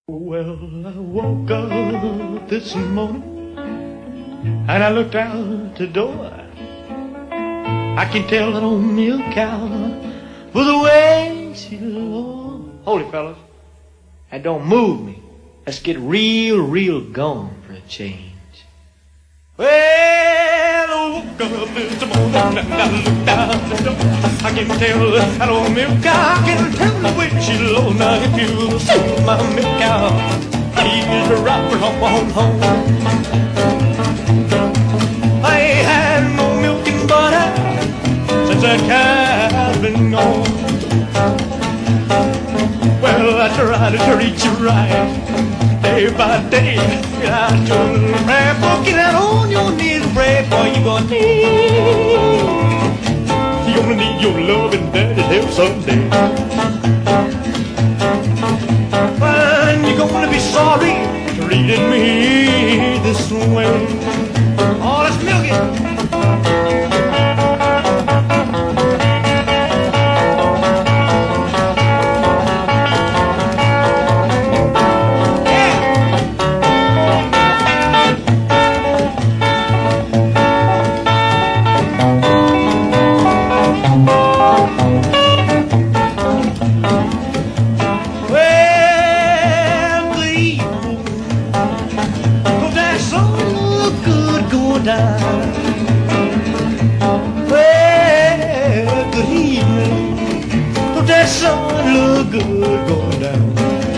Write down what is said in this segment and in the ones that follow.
Well, I woke up this morning and I looked out the door. I can tell that old milk cow for the way she looks. Hold it, fellas. That don't move me. Let's get real gone for a change. Well, I woke up this morning and I looked out the door. I can tell that old milk cow. I can tell the way she looks. Now if you see my milk cow, he's rocking up on home. I ain't had no milk and butter since that cow's been gone. Well, I try to treat you right day by day. I turn the prayer book, get out on your knees and pray for you gonna need. You're gonna need your love and daddy's help someday. And you're gonna be sorry treating me this way. Oh, let's milk it. Well, good evening. Don't that sun look good going down?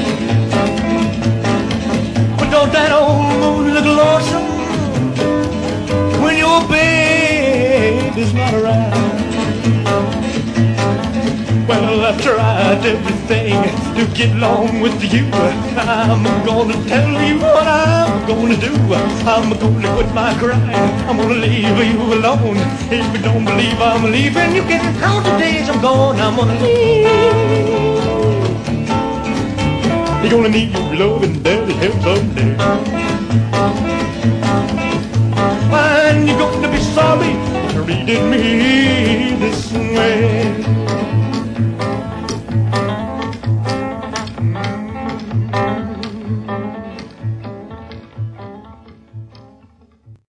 But don't that old moon look lonesome when your baby's not around? Well, I've tried everything to get along with you. I'm gonna tell you what I'm gonna do. I'm gonna quit my crying. I'm gonna leave you alone. If you don't believe I'm leaving, you can count the days I'm gone. I'm gonna leave. You're gonna need your love and daddy's help someday. And you're gonna be sorry treating me this way.